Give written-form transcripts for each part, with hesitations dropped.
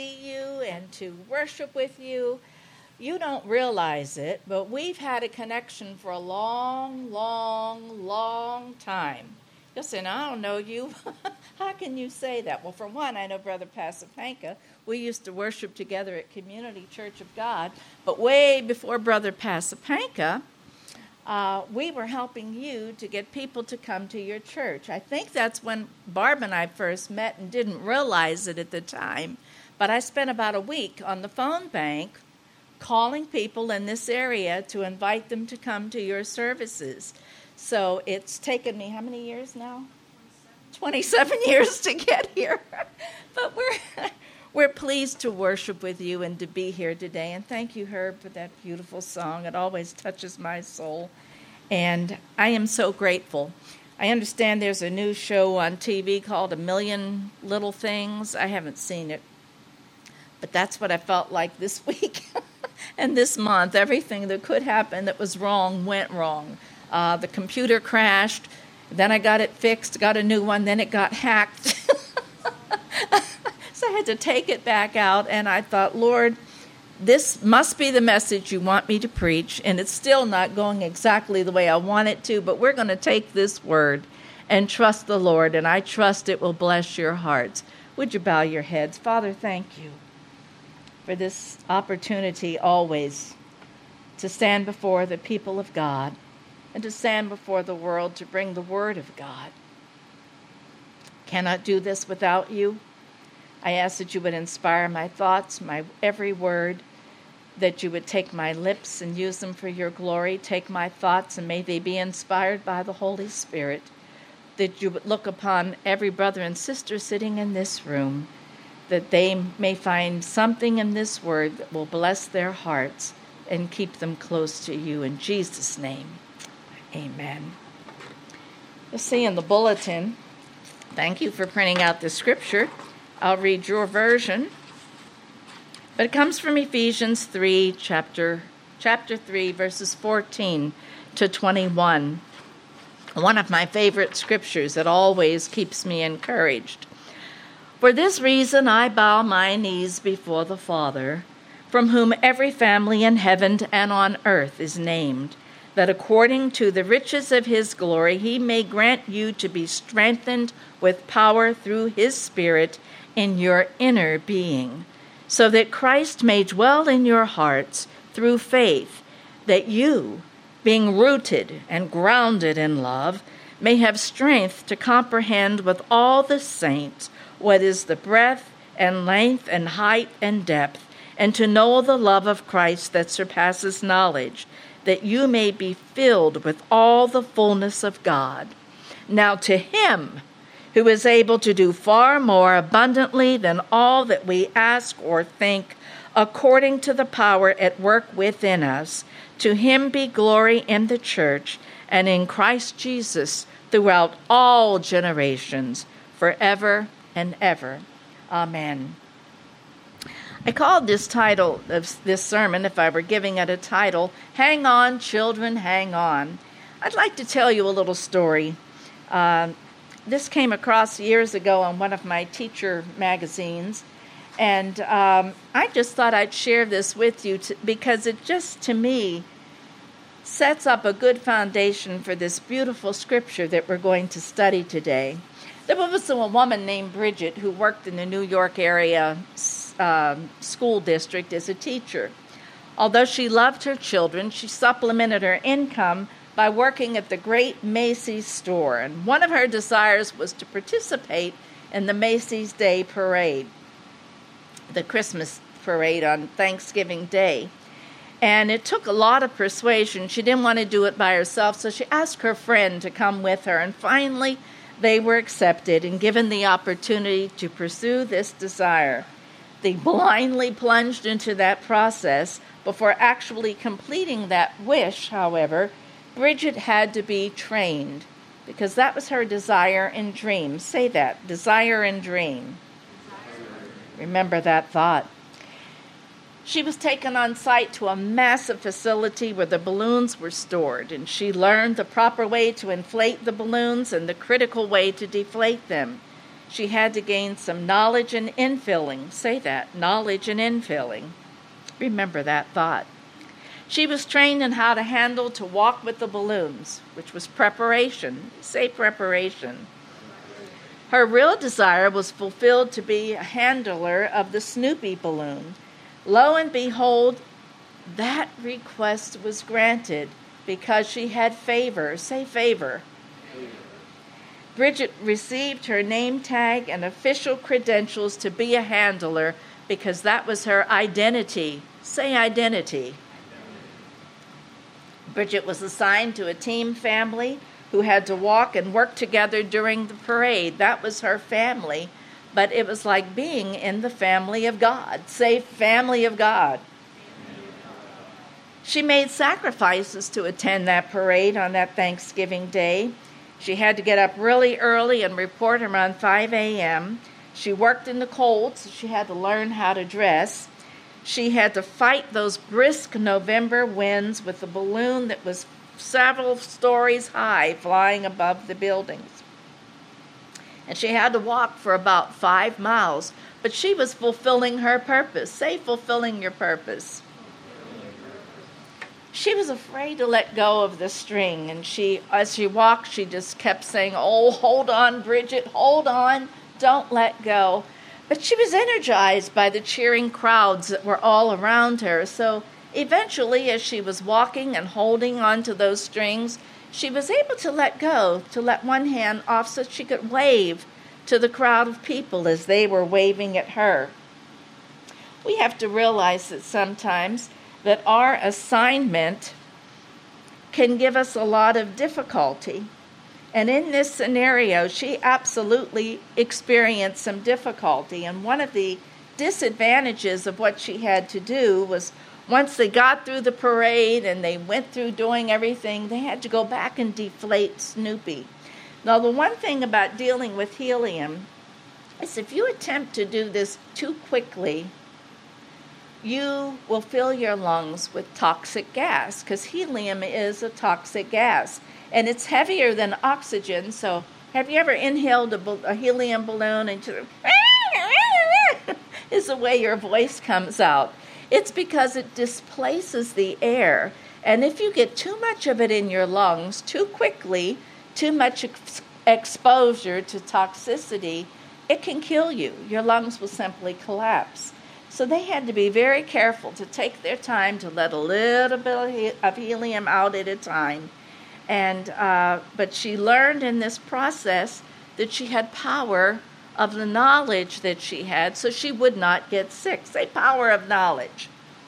see you and to worship with you. You don't realize it, but we've had a connection for a long, long, long time. You'll say, no, I don't know you. How can you say that? Well, for one, I know Brother Pasapanka. We used to worship together at Community Church of God. But way before Brother Pasapanka, we were helping you to get people to come to your church. I think that's when Barb and I first met and didn't realize it at the time. But I spent about a week on the phone bank calling people in this area to invite them to come to your services. So it's taken me how many years now? 27 years to get here. But we're pleased to worship with you and to be here today. And thank you, Herb, for that beautiful song. It always touches my soul. And I am so grateful. I understand there's a new show on TV called A Million Little Things. I haven't seen it. But that's what I felt like this week and this month. Everything that could happen that was wrong went wrong. The computer crashed. Then I got it fixed, got a new one. Then it got hacked. So I had to take it back out. And I thought, Lord, this must be the message you want me to preach. And it's still not going exactly the way I want it to. But we're going to take this word and trust the Lord. And I trust it will bless your hearts. Would you bow your heads? Father, thank you for this opportunity always to stand before the people of God and to stand before the world to bring the word of God. Cannot do this without you. I ask that you would inspire my thoughts, my every word, that you would take my lips and use them for your glory. Take my thoughts and may they be inspired by the Holy Spirit, that you would look upon every brother and sister sitting in this room, that they may find something in this word that will bless their hearts and keep them close to you. In Jesus' name, amen. You'll see in the bulletin, thank you for printing out the scripture. I'll read your version. But it comes from Ephesians 3, chapter 3, verses 14 to 21. One of my favorite scriptures that always keeps me encouraged. For this reason I bow my knees before the Father, from whom every family in heaven and on earth is named, that according to the riches of his glory he may grant you to be strengthened with power through his Spirit in your inner being, so that Christ may dwell in your hearts through faith, that you, being rooted and grounded in love, may have strength to comprehend with all the saints what is the breadth and length and height and depth, and to know the love of Christ that surpasses knowledge, that you may be filled with all the fullness of God. Now to him who is able to do far more abundantly than all that we ask or think, according to the power at work within us, to him be glory in the church and in Christ Jesus throughout all generations, forever and ever. Amen. I called this title of this sermon, if I were giving it a title, Hang On, Children, Hang On. I'd like to tell you a little story. This came across years ago on one of my teacher magazines, and I just thought I'd share this with you because it just, to me, sets up a good foundation for this beautiful scripture that we're going to study today. There was a woman named Bridget who worked in the New York area school district as a teacher. Although she loved her children, she supplemented her income by working at the great Macy's store. And one of her desires was to participate in the Macy's Day Parade, the Christmas parade on Thanksgiving Day. And it took a lot of persuasion. She didn't want to do it by herself, so she asked her friend to come with her. And finally, they were accepted and given the opportunity to pursue this desire. They blindly plunged into that process. Before actually completing that wish, however, Bridget had to be trained because that was her desire and dream. Say that, desire and dream. Remember that thought. She was taken on site to a massive facility where the balloons were stored, and she learned the proper way to inflate the balloons and the critical way to deflate them. She had to gain some knowledge and infilling. Say that, knowledge and infilling. Remember that thought. She was trained in how to walk with the balloons, which was preparation. Say preparation. Her real desire was fulfilled to be a handler of the Snoopy balloon. Lo and behold, that request was granted because she had favor. Say favor. Bridget received her name tag and official credentials to be a handler because that was her identity. Say identity. Bridget was assigned to a team family who had to walk and work together during the parade. That was her family, but it was like being in the family of God. Say family of God. She made sacrifices to attend that parade on that Thanksgiving Day. She had to get up really early and report around 5 a.m. She worked in the cold, so she had to learn how to dress. She had to fight those brisk November winds with a balloon that was several stories high flying above the buildings. And she had to walk for about 5 miles, but she was fulfilling her purpose. Say fulfilling your purpose. She was afraid to let go of the string, and as she walked, she just kept saying, "Oh, hold on, Bridget, hold on, don't let go." But she was energized by the cheering crowds that were all around her, so eventually, as she was walking and holding onto those strings, she was able to let go, to let one hand off so she could wave to the crowd of people as they were waving at her. We have to realize that sometimes that our assignment can give us a lot of difficulty. And in this scenario, she absolutely experienced some difficulty. And one of the disadvantages of what she had to do was once they got through the parade and they went through doing everything, they had to go back and deflate Snoopy. Now, the one thing about dealing with helium is if you attempt to do this too quickly, you will fill your lungs with toxic gas, because helium is a toxic gas, and it's heavier than oxygen. So have you ever inhaled a helium balloon and is the way your voice comes out? It's because it displaces the air, and if you get too much of it in your lungs too quickly, too much exposure to toxicity, it can kill you. Your lungs will simply collapse. So they had to be very careful to take their time to let a little bit of helium out at a time. But she learned in this process that she had power of the knowledge that she had, so she would not get sick. Say power of knowledge.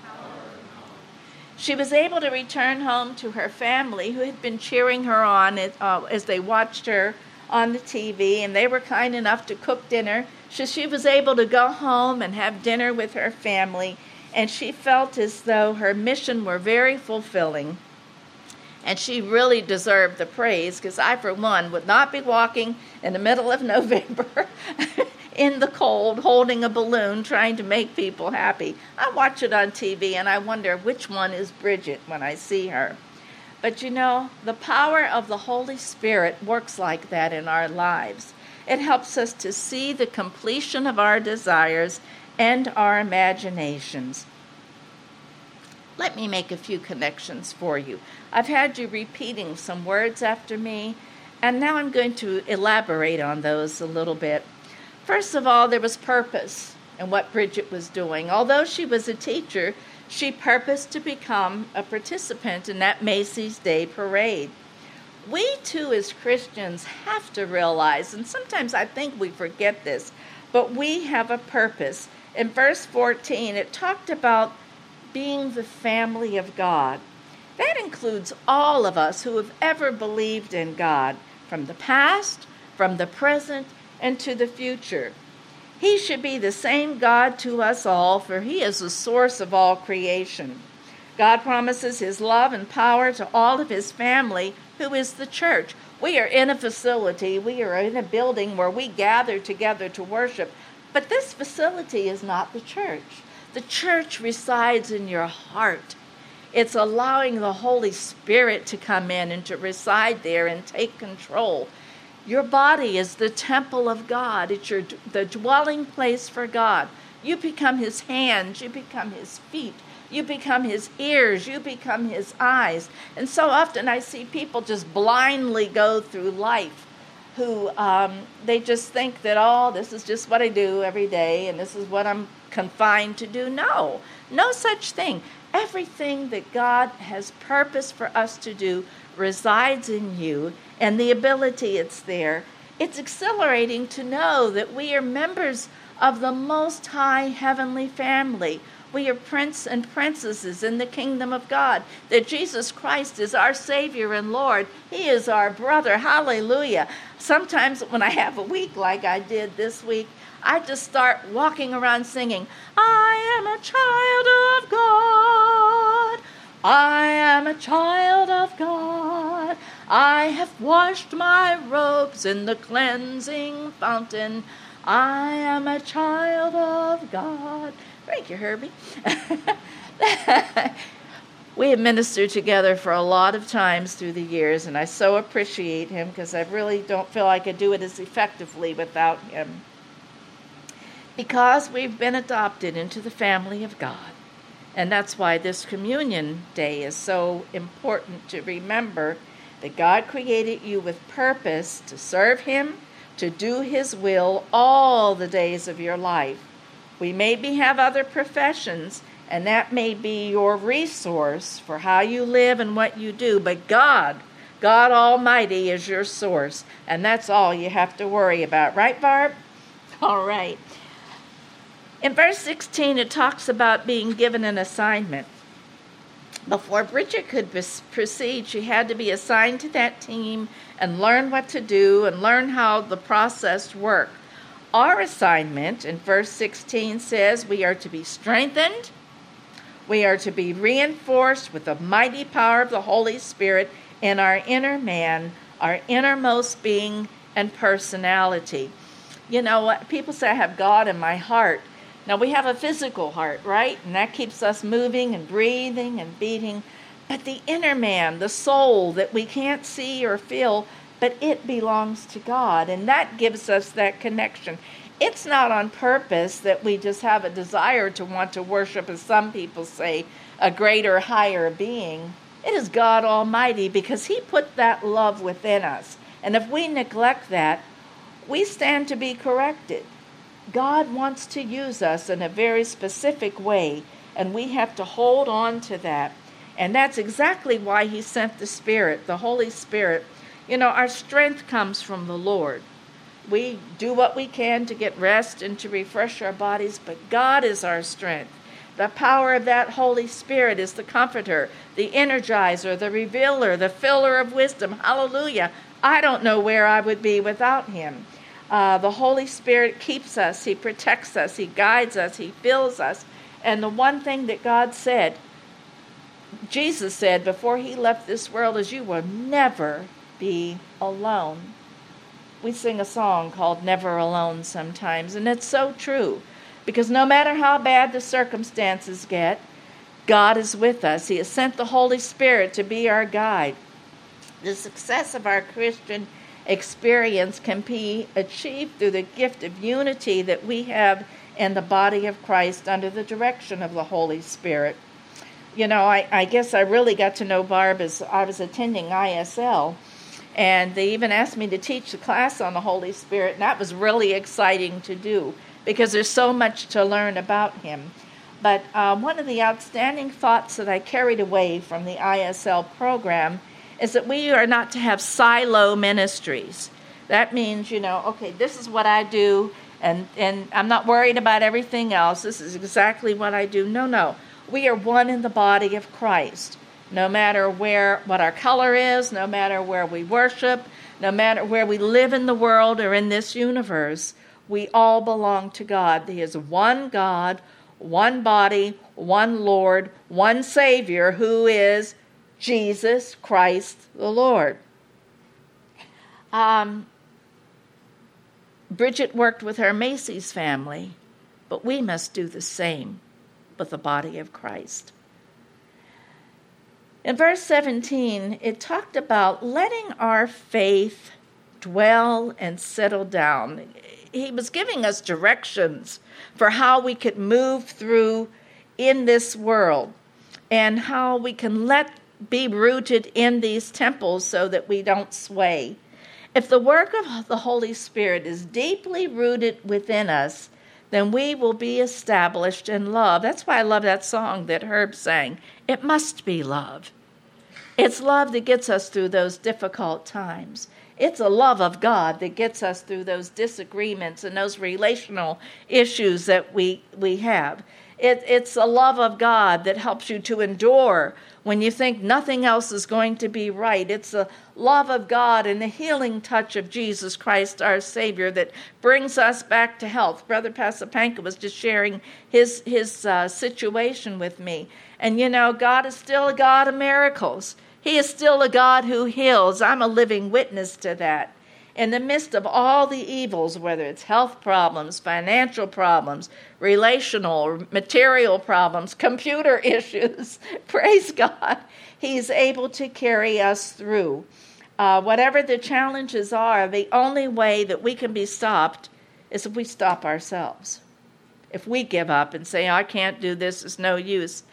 She was able to return home to her family, who had been cheering her on as they watched her on the TV, and they were kind enough to cook dinner. So she was able to go home and have dinner with her family, and she felt as though her mission were very fulfilling. And she really deserved the praise, because I, for one, would not be walking in the middle of November in the cold, holding a balloon, trying to make people happy. I watch it on TV, and I wonder which one is Bridget when I see her. But you know, the power of the Holy Spirit works like that in our lives. It helps us to see the completion of our desires and our imaginations. Let me make a few connections for you. I've had you repeating some words after me, and now I'm going to elaborate on those a little bit. First of all, there was purpose in what Bridget was doing. Although she was a teacher, she purposed to become a participant in that Macy's Day Parade. We too, as Christians, have to realize, and sometimes I think we forget this, but we have a purpose. In verse 14, it talked about being the family of God. That includes all of us who have ever believed in God, from the past, from the present, and to the future. He should be the same God to us all, for He is the source of all creation. God promises His love and power to all of His family, who is the church. We are in a facility, we are in a building where we gather together to worship, but this facility is not the church. The church resides in your heart. It's allowing the Holy Spirit to come in and to reside there and take control. Your body is the temple of God. It's the dwelling place for God. You become his hands. You become his feet. You become his ears. You become his eyes. And so often I see people just blindly go through life who they just think that, oh, this is just what I do every day and this is what I'm confined to do. No such thing. Everything that God has purposed for us to do resides in you, and the ability it's there. It's exhilarating to know that we are members of the Most High Heavenly Family. We are princes and princesses in the kingdom of God, that Jesus Christ is our Savior and Lord. He is our brother. Hallelujah. Sometimes when I have a week like I did this week, I just start walking around singing, I am a child of God. I am a child of God. I have washed my robes in the cleansing fountain. I am a child of God. Thank you, Herbie. We have ministered together for a lot of times through the years, and I so appreciate him because I really don't feel I could do it as effectively without him. Because we've been adopted into the family of God. And that's why this communion day is so important to remember that God created you with purpose to serve him, to do his will all the days of your life. We maybe have other professions, and that may be your resource for how you live and what you do, but God Almighty is your source, and that's all you have to worry about. Right, Barb? All right. In verse 16, it talks about being given an assignment. Before Bridget could proceed, she had to be assigned to that team and learn what to do and learn how the process worked. Our assignment in verse 16 says we are to be strengthened, we are to be reinforced with the mighty power of the Holy Spirit in our inner man, our innermost being and personality. You know, people say I have God in my heart. Now, we have a physical heart, right? And that keeps us moving and breathing and beating. But the inner man, the soul that we can't see or feel, but it belongs to God. And that gives us that connection. It's not on purpose that we just have a desire to want to worship, as some people say, a greater, higher being. It is God Almighty because he put that love within us. And if we neglect that, we stand to be corrected. God wants to use us in a very specific way, and we have to hold on to that. And that's exactly why he sent the Spirit, the Holy Spirit. You know, our strength comes from the Lord. We do what we can to get rest and to refresh our bodies, but God is our strength. The power of that Holy Spirit is the comforter, the energizer, the revealer, the filler of wisdom. Hallelujah. I don't know where I would be without him. The Holy Spirit keeps us, he protects us, he guides us, he fills us. And the one thing that God said, Jesus said before he left this world, is you will never be alone. We sing a song called Never Alone sometimes, and it's so true. Because no matter how bad the circumstances get, God is with us. He has sent the Holy Spirit to be our guide. The success of our Christian experience can be achieved through the gift of unity that we have in the body of Christ under the direction of the Holy Spirit. You know, I guess I really got to know Barb as I was attending ISL, and they even asked me to teach the class on the Holy Spirit, and that was really exciting to do because there's so much to learn about him. But one of the outstanding thoughts that I carried away from the ISL program is that we are not to have silo ministries. That means, you know, okay, this is what I do, and I'm not worried about everything else. This is exactly what I do. No. We are one in the body of Christ. No matter what our color is, no matter where we worship, no matter where we live in the world or in this universe, we all belong to God. There is one God, one body, one Lord, one Savior, who is Jesus Christ the Lord. Bridget worked with her Macy's family, but we must do the same with the body of Christ. In verse 17, it talked about letting our faith dwell and settle down. He was giving us directions for how we could move through in this world and how we can be rooted in these temples so that we don't sway. If the work of the Holy Spirit is deeply rooted within us, then we will be established in love. That's why I love that song that Herb sang. It must be love. It's love that gets us through those difficult times. It's a love of God that gets us through those disagreements and those relational issues that we have. It's a love of God that helps you to endure when you think nothing else is going to be right. It's the love of God and the healing touch of Jesus Christ, our Savior, that brings us back to health. Brother Pasapanka was just sharing his situation with me. And God is still a God of miracles. He is still a God who heals. I'm a living witness to that. In the midst of all the evils, whether it's health problems, financial problems, relational or material problems, computer issues, praise God, He's able to carry us through. Whatever the challenges are, the only way that we can be stopped is if we stop ourselves. If we give up and say, I can't do this, it's no use.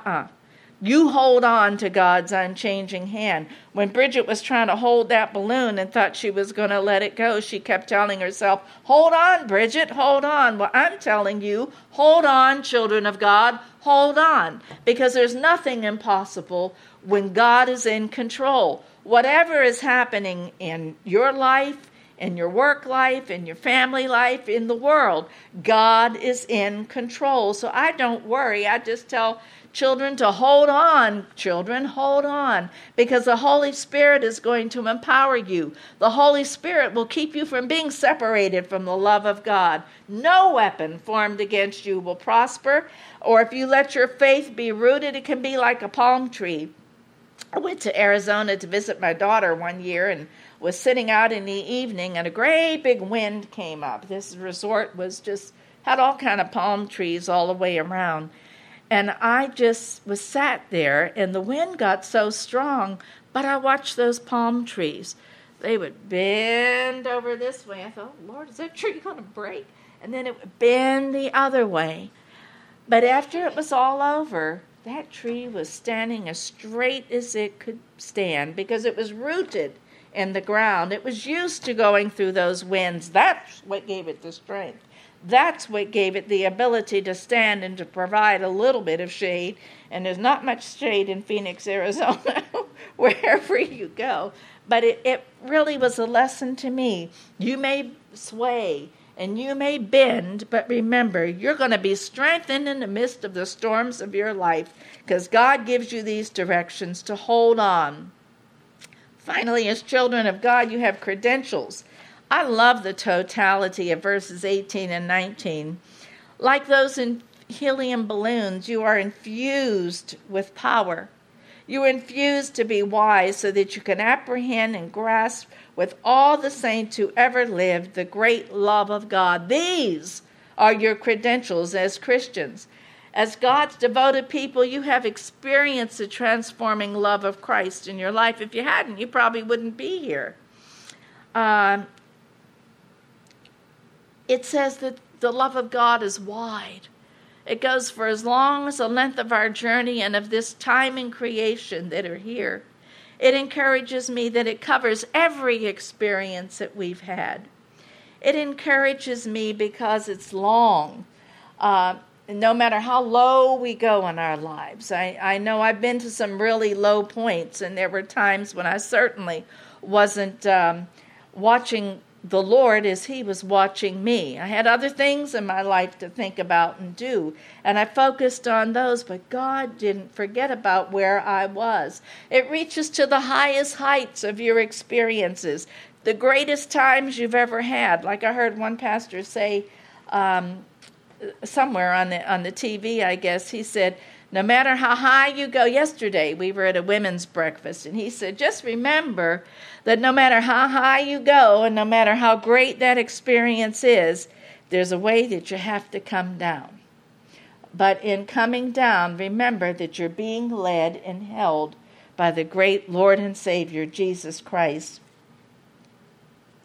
You hold on to God's unchanging hand. When Bridget was trying to hold that balloon and thought she was going to let it go, she kept telling herself, hold on, Bridget, hold on. Well, I'm telling you, hold on, children of God, hold on. Because there's nothing impossible when God is in control. Whatever is happening in your life, in your work life, in your family life, in the world, God is in control. So I don't worry. I just tell children to hold on. Children, hold on. Because the Holy Spirit is going to empower you. The Holy Spirit will keep you from being separated from the love of God. No weapon formed against you will prosper. Or if you let your faith be rooted, it can be like a palm tree. I went to Arizona to visit my daughter one year and was sitting out in the evening, and a great big wind came up. This resort had all kind of palm trees all the way around. And I just was sat there, and the wind got so strong, but I watched those palm trees. They would bend over this way. I thought, Lord, is that tree going to break? And then it would bend the other way. But after it was all over, that tree was standing as straight as it could stand because it was rooted in the ground. It was used to going through those winds. That's what gave it the strength. That's what gave it the ability to stand and to provide a little bit of shade. And there's not much shade in Phoenix, Arizona, wherever you go. But it really was a lesson to me. You may sway and you may bend, but remember, you're going to be strengthened in the midst of the storms of your life because God gives you these directions to hold on. Finally, as children of God, you have credentials. I love the totality of verses 18 and 19. Like those in helium balloons, you are infused with power. You are infused to be wise so that you can apprehend and grasp with all the saints who ever lived the great love of God. These are your credentials as Christians. As God's devoted people, you have experienced the transforming love of Christ in your life. If you hadn't, you probably wouldn't be here. It says that the love of God is wide. It goes for as long as the length of our journey and of this time in creation that are here. It encourages me that it covers every experience that we've had. It encourages me because it's long. No matter how low we go in our lives. I know I've been to some really low points, and there were times when I certainly wasn't watching the Lord as He was watching me. I had other things in my life to think about and do, and I focused on those, but God didn't forget about where I was. It reaches to the highest heights of your experiences, the greatest times you've ever had. Like I heard one pastor say somewhere on the TV, I guess, he said, no matter how high you go, yesterday we were at a women's breakfast, and he said, just remember that no matter how high you go and no matter how great that experience is, there's a way that you have to come down. But in coming down, remember that you're being led and held by the great Lord and Savior, Jesus Christ.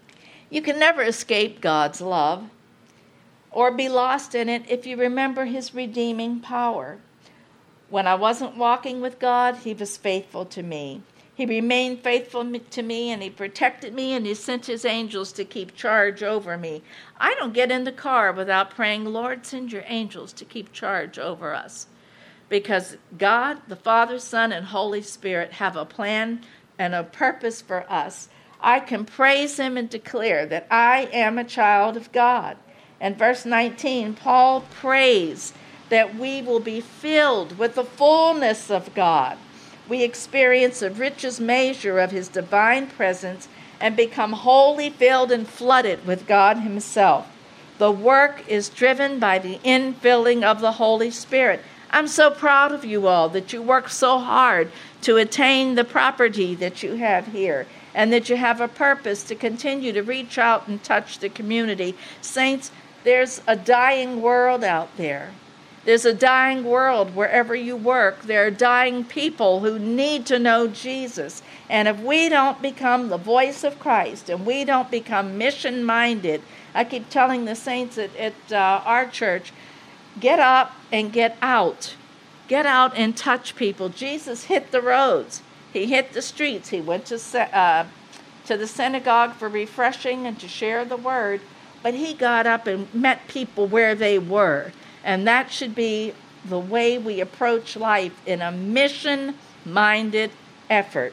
You can never escape God's love or be lost in it if you remember his redeeming power. When I wasn't walking with God, he was faithful to me. He remained faithful to me, and he protected me, and he sent his angels to keep charge over me. I don't get in the car without praying, Lord, send your angels to keep charge over us. Because God, the Father, Son, and Holy Spirit have a plan and a purpose for us. I can praise him and declare that I am a child of God. And verse 19, Paul prays that we will be filled with the fullness of God. We experience the richest measure of his divine presence and become wholly filled and flooded with God himself. The work is driven by the infilling of the Holy Spirit. I'm so proud of you all that you work so hard to attain the property that you have here, and that you have a purpose to continue to reach out and touch the community. Saints, there's a dying world out there. There's a dying world wherever you work. There are dying people who need to know Jesus. And if we don't become the voice of Christ and we don't become mission-minded, I keep telling the saints at our church, get up and get out. Get out and touch people. Jesus hit the roads. He hit the streets. He went to the synagogue for refreshing and to share the word. But he got up and met people where they were. And that should be the way we approach life, in a mission-minded effort.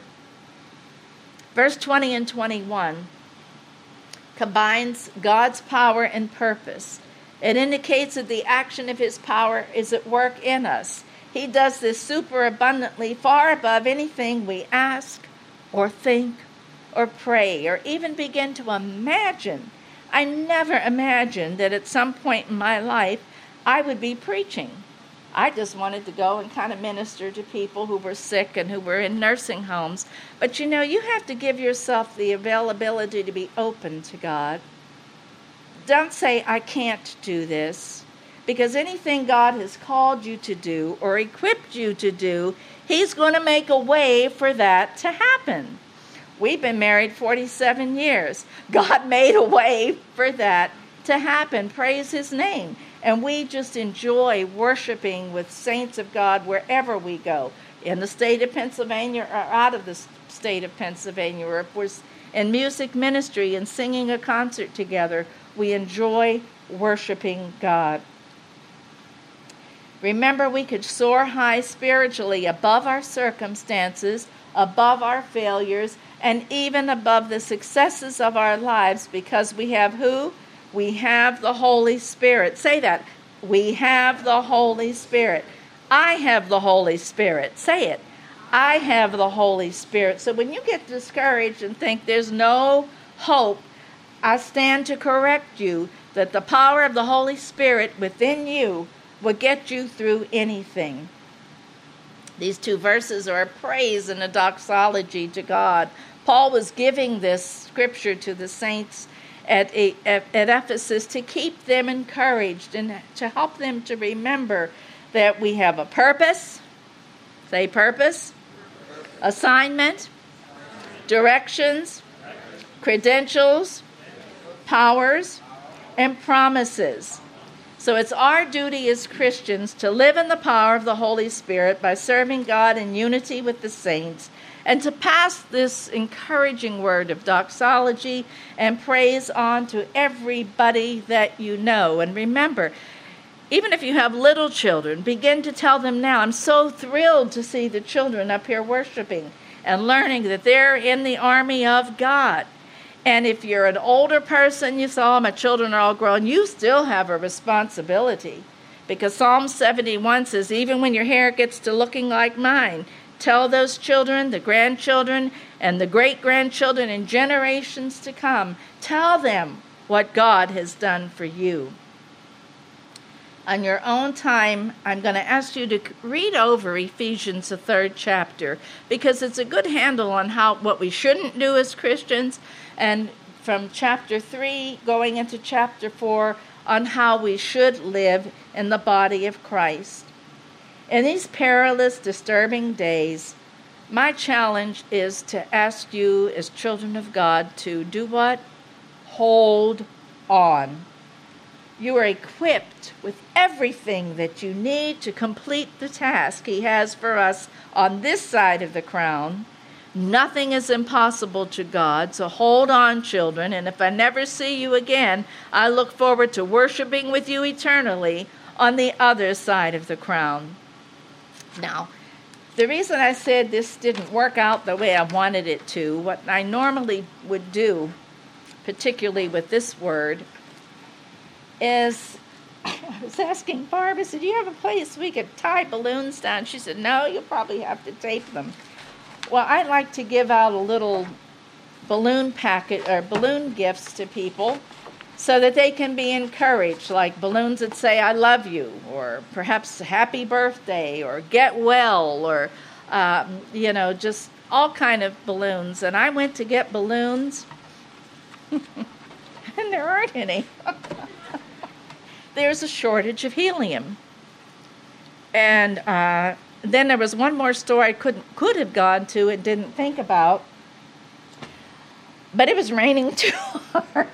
Verse 20 and 21 combines God's power and purpose. It indicates that the action of his power is at work in us. He does this super abundantly, far above anything we ask or think or pray or even begin to imagine. I never imagined that at some point in my life I would be preaching. I just wanted to go and kind of minister to people who were sick and who were in nursing homes. But you know, you have to give yourself the availability to be open to God. Don't say, I can't do this. Because anything God has called you to do or equipped you to do, he's going to make a way for that to happen. We've been married 47 years. God made a way for that to happen. Praise his name. And we just enjoy worshiping with saints of God wherever we go, in the state of Pennsylvania or out of the state of Pennsylvania, or if we're in music ministry and singing a concert together, we enjoy worshiping God. Remember, we could soar high spiritually above our circumstances, above our failures, and even above the successes of our lives, because we have who? We have the Holy Spirit. Say that. We have the Holy Spirit. I have the Holy Spirit. Say it. I have the Holy Spirit. So when you get discouraged and think there's no hope, I stand to correct you that the power of the Holy Spirit within you will get you through anything. These two verses are a praise and a doxology to God. Paul was giving this scripture to the saints at Ephesus to keep them encouraged and to help them to remember that we have a purpose. Say purpose. Assignment. Directions. Credentials. Powers. And promises. So it's our duty as Christians to live in the power of the Holy Spirit by serving God in unity with the saints, and to pass this encouraging word of doxology and praise on to everybody that you know. And remember, even if you have little children, begin to tell them now. I'm so thrilled to see the children up here worshiping and learning that they're in the army of God. And if you're an older person, you say, oh, my children are all grown, you still have a responsibility. Because Psalm 71 says, even when your hair gets to looking like mine, tell those children, the grandchildren, and the great-grandchildren and generations to come, tell them what God has done for you. On your own time, I'm going to ask you to read over Ephesians, the 3rd chapter, because it's a good handle on what we shouldn't do as Christians, and from chapter 3 going into chapter 4 on how we should live in the body of Christ. In these perilous, disturbing days, my challenge is to ask you as children of God to do what? hold on. You are equipped with everything that you need to complete the task He has for us on this side of the crown. Nothing is impossible to God, so hold on, children, and if I never see you again, I look forward to worshiping with you eternally on the other side of the crown. Now, the reason I said this didn't work out the way I wanted it to, what I normally would do, particularly with this word, is I was asking Barb, I said, do you have a place we could tie balloons down? She said, no, you'll probably have to tape them. Well, I like to give out a little balloon packet or balloon gifts to people so that they can be encouraged, like balloons that say, I love you, or perhaps happy birthday, or get well, or, just all kind of balloons. And I went to get balloons, and there aren't any. There's a shortage of helium. And then there was one more store I could have gone to and didn't think about, but it was raining too hard.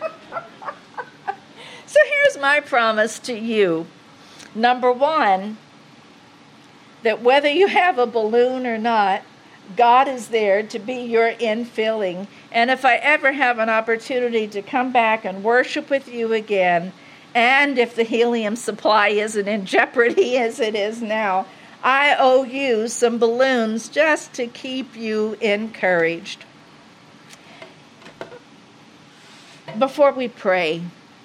So here's my promise to you. Number one, that whether you have a balloon or not, God is there to be your infilling. And if I ever have an opportunity to come back and worship with you again, and if the helium supply isn't in jeopardy as it is now, I owe you some balloons just to keep you encouraged. Before we pray,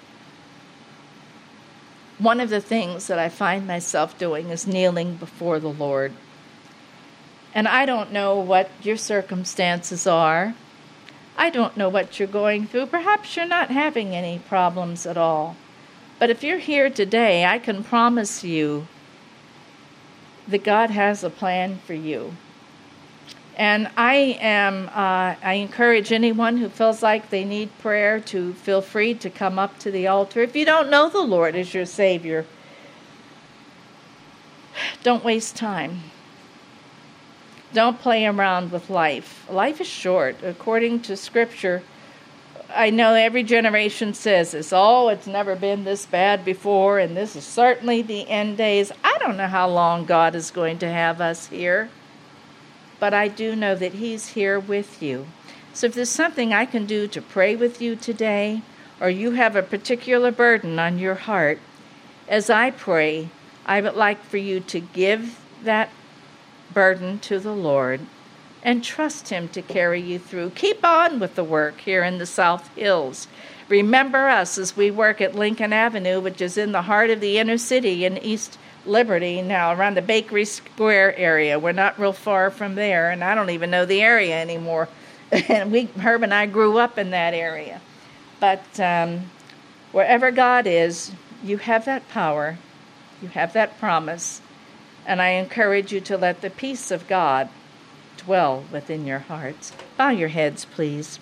one of the things that I find myself doing is kneeling before the Lord. And I don't know what your circumstances are. I don't know what you're going through. Perhaps you're not having any problems at all. But if you're here today, I can promise you that God has a plan for you. And I encourage anyone who feels like they need prayer to feel free to come up to the altar. If you don't know the Lord as your Savior, don't waste time. Don't play around with life. Life is short. According to Scripture, I know every generation says this, it's never been this bad before, and this is certainly the end days. I don't know how long God is going to have us here, but I do know that He's here with you. So if there's something I can do to pray with you today, or you have a particular burden on your heart, as I pray, I would like for you to give that burden to the Lord and trust Him to carry you through. Keep on with the work here in the South Hills. Remember us as we work at Lincoln Avenue, which is in the heart of the inner city in East Liberty, now around the Bakery Square area. We're not real far from there, and I don't even know the area anymore. And Herb and I grew up in that area. But wherever God is, you have that power, you have that promise, and I encourage you to let the peace of God dwell within your hearts. Bow your heads, please.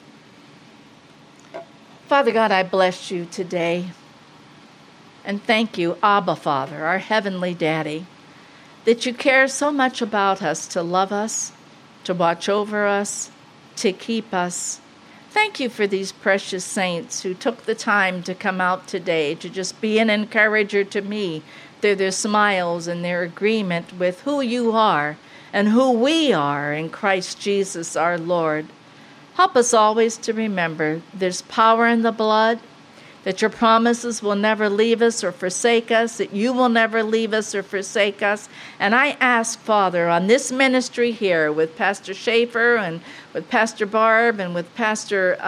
Father God, I bless you today. And thank you, Abba Father, our Heavenly Daddy, that you care so much about us, to love us, to watch over us, to keep us. Thank you for these precious saints who took the time to come out today to just be an encourager to me through their smiles and their agreement with who you are and who we are in Christ Jesus our Lord. Help us always to remember there's power in the blood, that your promises will never leave us or forsake us, that you will never leave us or forsake us. And I ask, Father, on this ministry here with Pastor Schaefer and with Pastor Barb and with Pastor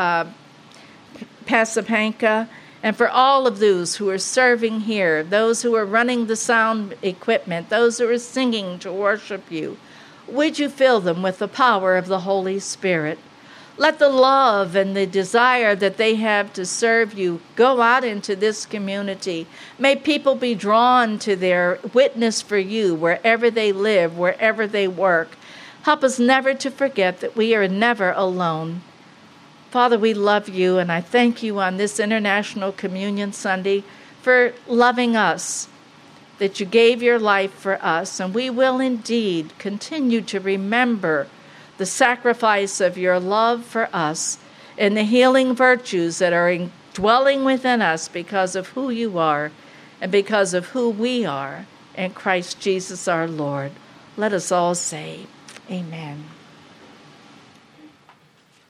Pasapanka, and for all of those who are serving here, those who are running the sound equipment, those who are singing to worship you, would you fill them with the power of the Holy Spirit? Let the love and the desire that they have to serve you go out into this community. May people be drawn to their witness for you wherever they live, wherever they work. Help us never to forget that we are never alone. Father, we love you, and I thank you on this International Communion Sunday for loving us, that you gave your life for us, and we will indeed continue to remember the sacrifice of your love for us and the healing virtues that are dwelling within us because of who you are and because of who we are in Christ Jesus our Lord. Let us all say, Amen.